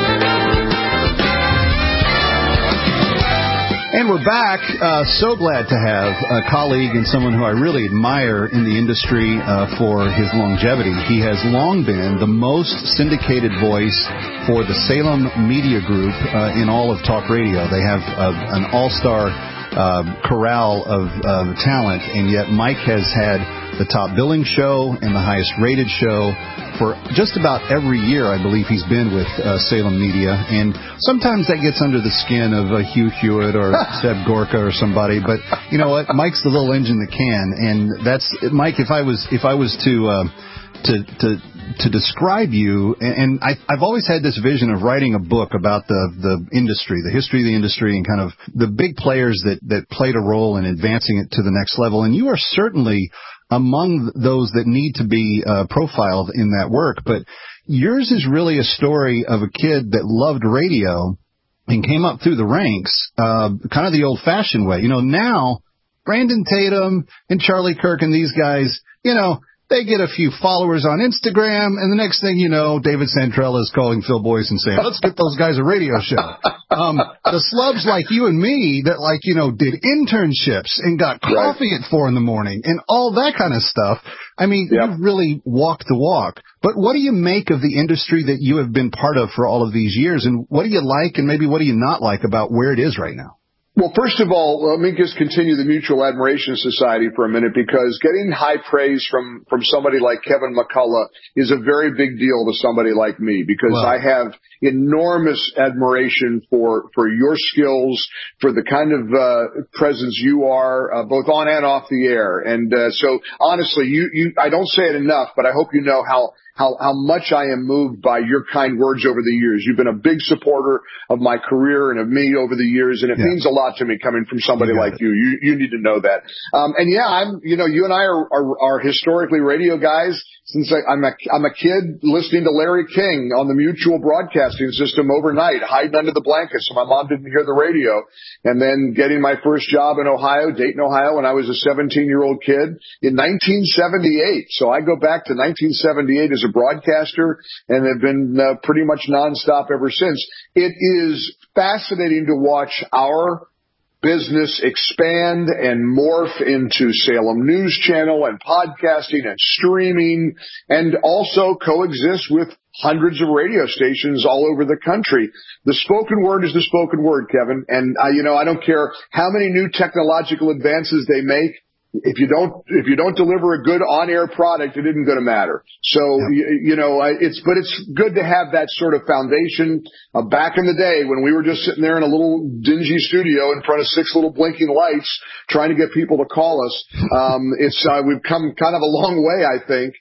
[SPEAKER 7] And we're back. So glad to have a colleague and someone who I really admire in the industry for his longevity. He has long been the most syndicated voice for the Salem Media Group in all of talk radio. They have an all-star corral of talent, and yet Mike has had the top billing show and the highest rated show for just about every year, I believe he's been with Salem Media. And sometimes that gets under the skin of Hugh Hewitt or Seb Gorka or somebody. But you know what? Mike's the little engine that can. And that's Mike. If I was to to describe you, and I've always had this vision of writing a book about the industry, the history of the industry, and kind of the big players that played a role in advancing it to the next level. And you are certainly among those that need to be profiled in that work. But yours is really a story of a kid that loved radio and came up through the ranks, kind of the old-fashioned way. Now, Brandon Tatum and Charlie Kirk and these guys, they get a few followers on Instagram, and the next thing you know, David Santrella is calling Phil Boyce and saying, let's get those guys a radio show. The slubs like you and me that did internships and got coffee at 4 a.m. and all that kind of stuff. I mean, you've really walked the walk. But what do you make of the industry that you have been part of for all of these years? And what do you like and maybe what do you not like about where it is right now?
[SPEAKER 24] Well, first of all, let me just continue the Mutual Admiration Society for a minute, because getting high praise from somebody like Kevin McCullough is a very big deal to somebody like me, because I have enormous admiration for your skills, for the kind of presence you are, both on and off the air. And so honestly, I don't say it enough, but I hope you know how much I am moved by your kind words over the years. You've been a big supporter of my career and of me over the years, and it means a lot to me coming from somebody like you. You need to know that. You and I are historically radio guys. Since I'm a kid listening to Larry King on the Mutual broadcasting system overnight, hiding under the blankets so my mom didn't hear the radio, and then getting my first job in Ohio, Dayton, Ohio, when I was a 17-year-old kid in 1978. So I go back to 1978 as a broadcaster and have been pretty much nonstop ever since. It is fascinating to watch our business expand and morph into Salem News Channel and podcasting and streaming, and also coexist with hundreds of radio stations all over the country. The spoken word is the spoken word, Kevin. And I don't care how many new technological advances they make. If you don't deliver a good on-air product, it isn't going to matter. So, it's good to have that sort of foundation. Back in the day when we were just sitting there in a little dingy studio in front of 6 little blinking lights trying to get people to call us, we've come kind of a long way, I think.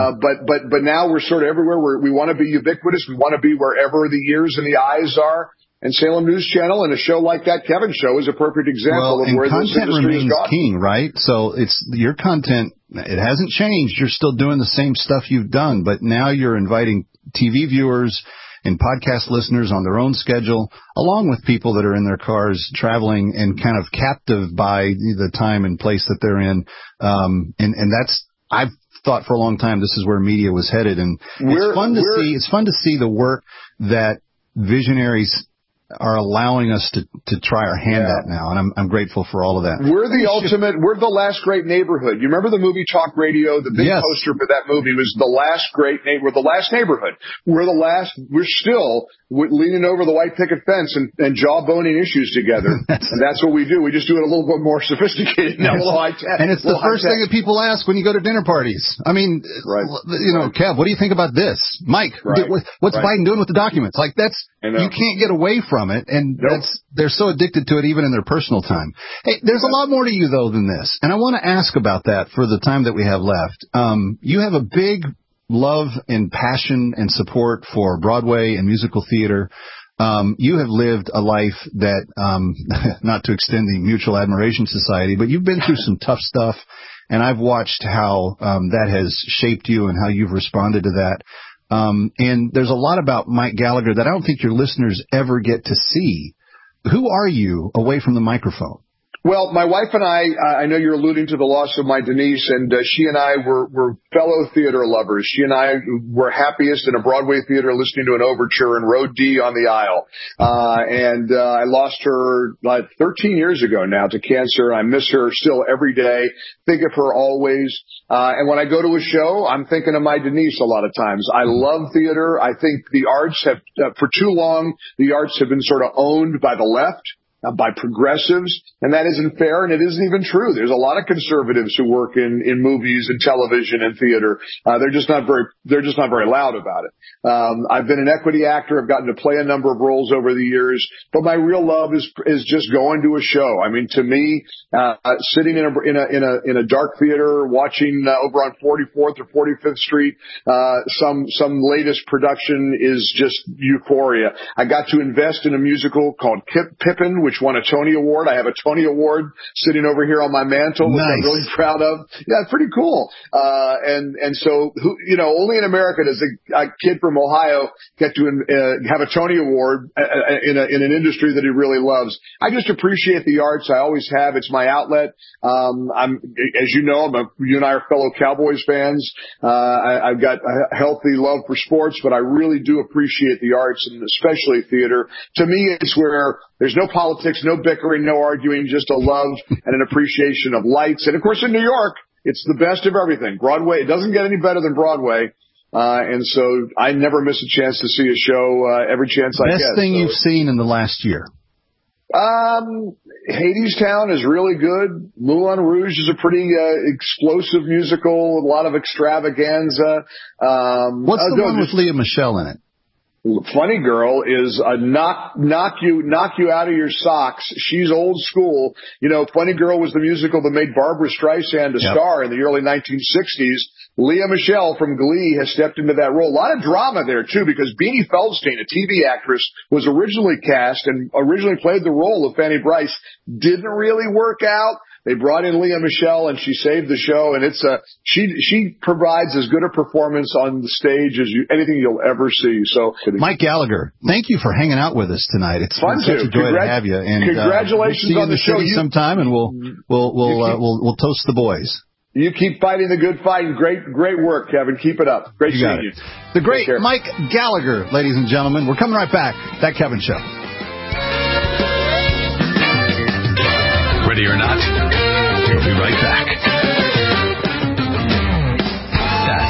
[SPEAKER 24] But now we're sort of everywhere. We want to be ubiquitous. We want to be wherever the ears and the eyes are. And Salem News Channel and a show like that Kevin show is a perfect example of where this industry has gone.
[SPEAKER 7] Content remains king, right? So it's your content, it hasn't changed. You're still doing the same stuff you've done, but now you're inviting TV viewers and podcast listeners on their own schedule, along with people that are in their cars traveling and kind of captive by the time and place that they're in. And that's, I've thought for a long time this is where media was headed. And it's fun to see the work that visionaries are allowing us to try our hand at now, and I'm grateful for all of that.
[SPEAKER 24] We're the last great neighborhood. You remember the movie Talk Radio? The big poster for that movie was the last great neighborhood. We're the last neighborhood. We're still leaning over the white picket fence and jawboning issues together. And that's what we do. We just do it a little bit more sophisticated now, a little high-tech.
[SPEAKER 7] And it's the first thing that people ask when you go to dinner parties. I mean, Kev, what do you think about this? Mike, what's Biden doing with the documents? Like, you can't get away from it, and they're so addicted to it even in their personal time. Hey, there's a lot more to you, though, than this. And I want to ask about that for the time that we have left. You have a big love and passion and support for Broadway and musical theater. You have lived a life that, not to extend the Mutual Admiration Society, but you've been through some tough stuff, and I've watched how that has shaped you and how you've responded to that. And there's a lot about Mike Gallagher that I don't think your listeners ever get to see. Who are you away from the microphone?
[SPEAKER 24] Well, my wife and I know you're alluding to the loss of my Denise, and she and I were fellow theater lovers. She and I were happiest in a Broadway theater listening to an overture in Row D on the aisle. I lost her 13 years ago now to cancer. I miss her still every day, think of her always. And when I go to a show, I'm thinking of my Denise a lot of times. I love theater. I think the arts have, for too long, the arts have been sort of owned by the left. by progressives, and that isn't fair, and it isn't even true. There's a lot of conservatives who work in movies and television and theater. They're just not very loud about it. I've been an equity actor. I've gotten to play a number of roles over the years, but my real love is just going to a show. I mean, to me, sitting in a dark theater, watching over on 44th or 45th Street, some latest production is just euphoria. I got to invest in a musical called Pippin, which won a Tony Award. I have a Tony Award sitting over here on my mantle, which I'm really proud of. Yeah, it's pretty cool. And so, only in America does a kid from Ohio get to have a Tony Award in an industry that he really loves. I just appreciate the arts. I always have. It's my outlet. As you know, you and I are fellow Cowboys fans. I've got a healthy love for sports, but I really do appreciate the arts, and especially theater. To me, it's where there's no politics, no bickering, no arguing, just a love and an appreciation of lights. And of course, in New York, it's the best of everything. Broadway, it doesn't get any better than Broadway. And so I never miss a chance to see a show every chance I get.
[SPEAKER 7] Best thing you've seen in the last year?
[SPEAKER 24] Hadestown is really good. Moulin Rouge is a pretty explosive musical, a lot of extravaganza.
[SPEAKER 7] What's the one with Lea Michele in it?
[SPEAKER 24] Funny Girl is a knock you out of your socks. She's old school. Funny Girl was the musical that made Barbra Streisand a star in the early 1960s. Lea Michele from Glee has stepped into that role. A lot of drama there, too, because Beanie Feldstein, a TV actress, was originally cast and originally played the role of Fanny Brice. Didn't really work out. They brought in Lea Michele, and she saved the show. And she provides as good a performance on the stage as anything you'll ever see. So,
[SPEAKER 7] Mike Gallagher, thank you for hanging out with us tonight. It's
[SPEAKER 24] fun
[SPEAKER 7] such a joy to have you. And
[SPEAKER 24] congratulations
[SPEAKER 7] we'll see you
[SPEAKER 24] on the show.
[SPEAKER 7] Sometime, and we'll toast the boys.
[SPEAKER 24] You keep fighting the good fight, and great work, Kevin. Keep it up. Great seeing you.
[SPEAKER 7] The great Mike Gallagher, ladies and gentlemen. We're coming right back. That Kevin Show.
[SPEAKER 19] Ready or not, we'll be right back. That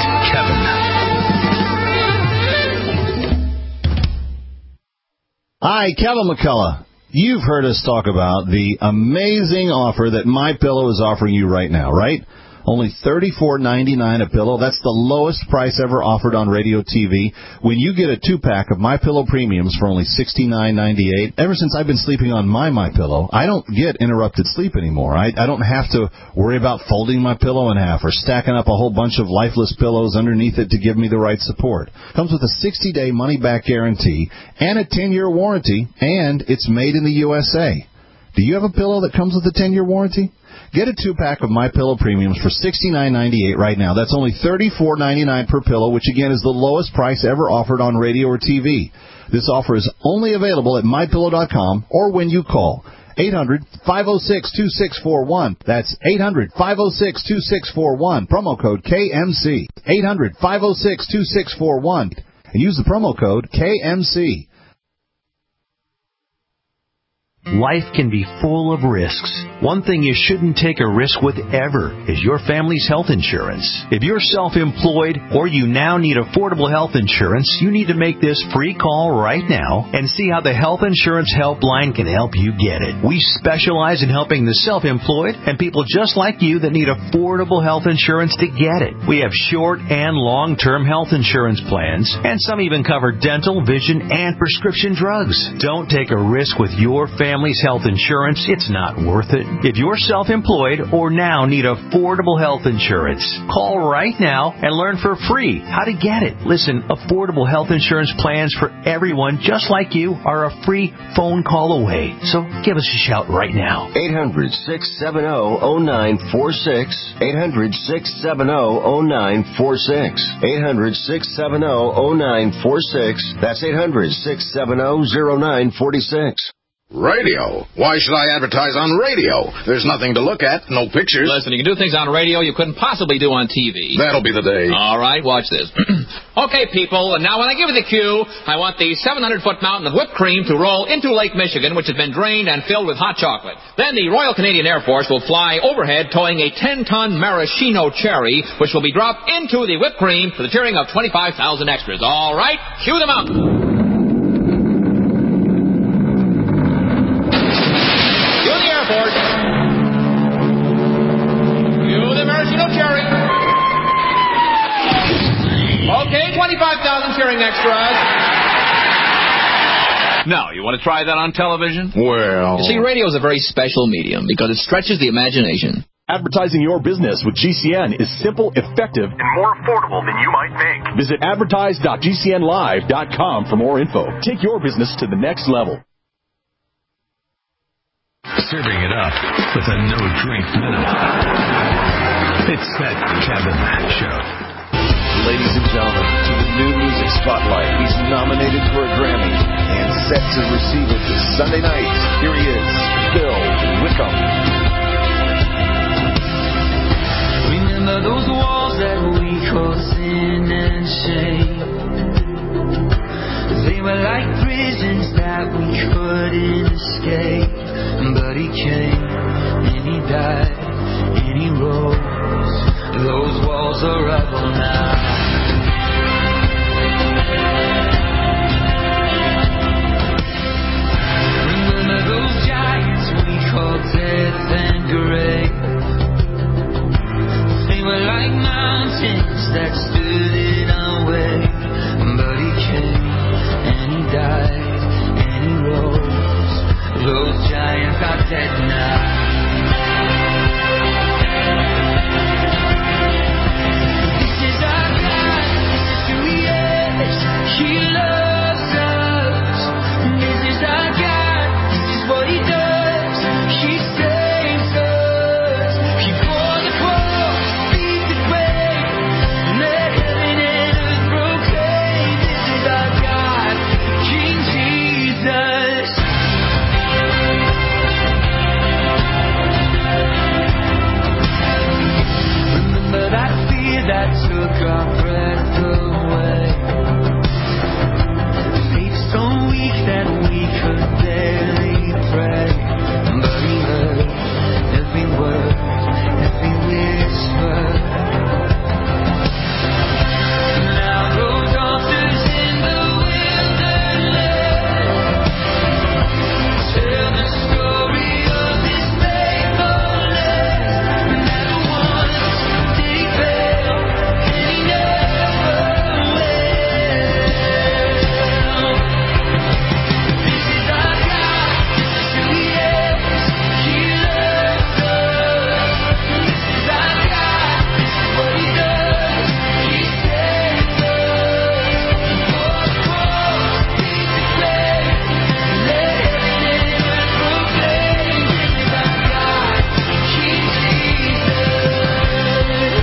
[SPEAKER 19] Kevin.
[SPEAKER 7] Hi, Kevin McCullough. You've heard us talk about the amazing offer that MyPillow is offering you right now, right? Only $34.99 a pillow. That's the lowest price ever offered on radio TV. When you get a 2-pack of MyPillow Premiums for only $69.98, ever since I've been sleeping on my MyPillow, I don't get interrupted sleep anymore. I don't have to worry about folding my pillow in half or stacking up a whole bunch of lifeless pillows underneath it to give me the right support. Comes with a 60-day money-back guarantee and a 10-year warranty, and it's made in the USA. Do you have a pillow that comes with a 10-year warranty? Get a 2-pack of MyPillow Premiums for $69.98 right now. That's only $34.99 per pillow, which again is the lowest price ever offered on radio or TV. This offer is only available at MyPillow.com or when you call 800-506-2641. That's 800-506-2641. Promo code KMC. 800-506-2641. And use the promo code KMC.
[SPEAKER 23] Life can be full of risks. One thing you shouldn't take a risk with ever is your family's health insurance. If you're self-employed or you now need affordable health insurance, you need to make this free call right now and see how the Health Insurance Helpline can help you get it. We specialize in helping the self-employed and people just like you that need affordable health insurance to get it. We have short and long-term health insurance plans, and some even cover dental, vision, and prescription drugs. Don't take a risk with your family's health insurance. It's not worth it. If you're self-employed or now need affordable health insurance, call right now and learn for free how to get it. Listen, affordable health insurance plans for everyone just like you are a free phone call away. So give us a shout right now.
[SPEAKER 22] 800-670-0946. 800-670-0946. 800-670-0946. That's 800-670-0946.
[SPEAKER 9] Radio? Why should I advertise on radio? There's nothing to look at, no pictures.
[SPEAKER 11] Listen, you can do things on radio you couldn't possibly do on TV.
[SPEAKER 9] That'll be the day.
[SPEAKER 11] All right, watch this. Okay, people, and now when I give you the cue, I want the 700-foot mountain of whipped cream to roll into Lake Michigan, which has been drained and filled with hot chocolate. Then the Royal Canadian Air Force will fly overhead towing a 10-ton maraschino cherry, which will be dropped into the whipped cream for the cheering of 25,000 extras. All right, cue them out. hearing extras. Now, you want to try that on television?
[SPEAKER 9] Well...
[SPEAKER 11] You see, radio is a very special medium because it stretches the imagination.
[SPEAKER 5] Advertising your business with GCN is simple, effective, and more affordable than you might think. Visit advertise.gcnlive.com for more info. Take your business to the next level.
[SPEAKER 19] Serving it up with a no-drink minimum. It's that Kevin Show.
[SPEAKER 8] Ladies and gentlemen, to the new music spotlight. He's nominated for a Grammy and set to receive it this Sunday night. Here he is, Phil Wickham.
[SPEAKER 12] Remember those walls that we called sin and shame? They were like prisons that we couldn't escape. But he came and he died and he rose. Those walls are rubble now. Remember those giants we called death and grave? They were like mountains that stood in our way. But he came and he died and he rose. Those giants are dead now. This is our God, this is who he is. He loves us. This is our God, this is what he does. He saves us. He bore the cross, beat the grave, let heaven and earth proclaim. This is our God, King Jesus. Remember that fear that took our breath away. Faith so weak that we could barely pray. But he heard every word, every whisper. Now those altars in the wilderness tell the story of his faithfulness. Never once did he fail, and he never will. This is our God, this is who he is. He loves us. This is our God, this is what he does. He saves us. For the cross, beat the grave, let heaven and earth proclaim. This is our God, King Jesus.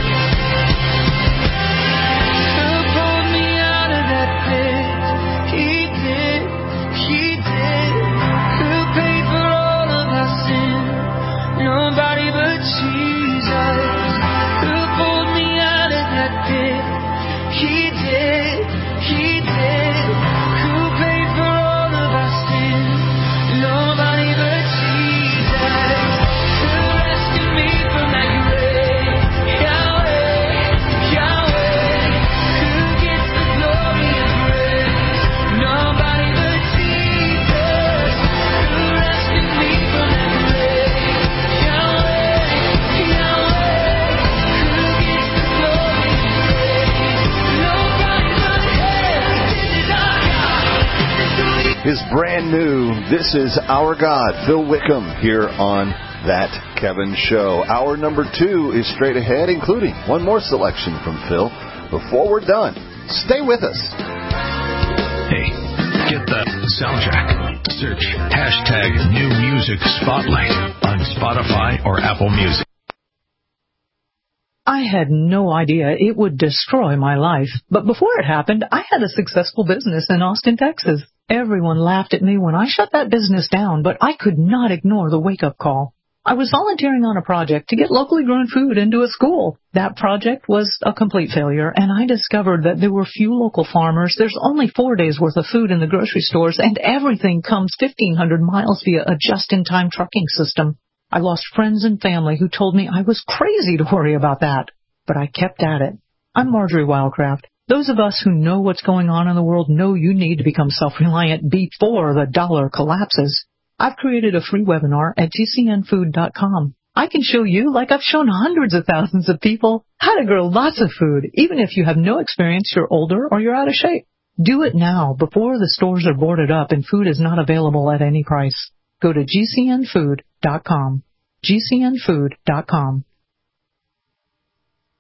[SPEAKER 12] Who pulled me out of that pit? He did, he did. Who paid for all of our sin? Nobody but Jesus. Who pulled me out of that pit? He did, he did. Who paid for all of our sin? Nobody but Jesus. Who rescued me from that grave? Yahweh, Yahweh. Who gets the glory and praise? Nobody but Jesus. Who rescued me from that grave? Yahweh, Yahweh. Who gets the glory and praise? Nobody but Him. This is our God. This is who he is.
[SPEAKER 8] His brand new This Is Our God, Phil Wickham, here on That Kevin Show. Hour number 2 is straight ahead, including one more selection from Phil. Before we're done, stay with us.
[SPEAKER 19] Hey, get the soundtrack. Search #New Music Spotlight on Spotify or Apple Music.
[SPEAKER 13] I had no idea it would destroy my life. But before it happened, I had a successful business in Austin, Texas. Everyone laughed at me when I shut that business down, but I could not ignore the wake-up call. I was volunteering on a project to get locally grown food into a school. That project was a complete failure, and I discovered that there were few local farmers. There's only 4 days' worth of food in the grocery stores, and everything comes 1,500 miles via a just-in-time trucking system. I lost friends and family who told me I was crazy to worry about that, but I kept at it. I'm Marjorie Wildcraft. Those of us who know what's going on in the world know you need to become self-reliant before the dollar collapses. I've created a free webinar at gcnfood.com. I can show you, like I've shown hundreds of thousands of people, how to grow lots of food, even if you have no experience, you're older, or you're out of shape. Do it now before the stores are boarded up and food is not available at any price. Go to GCNfood.com. GCNfood.com.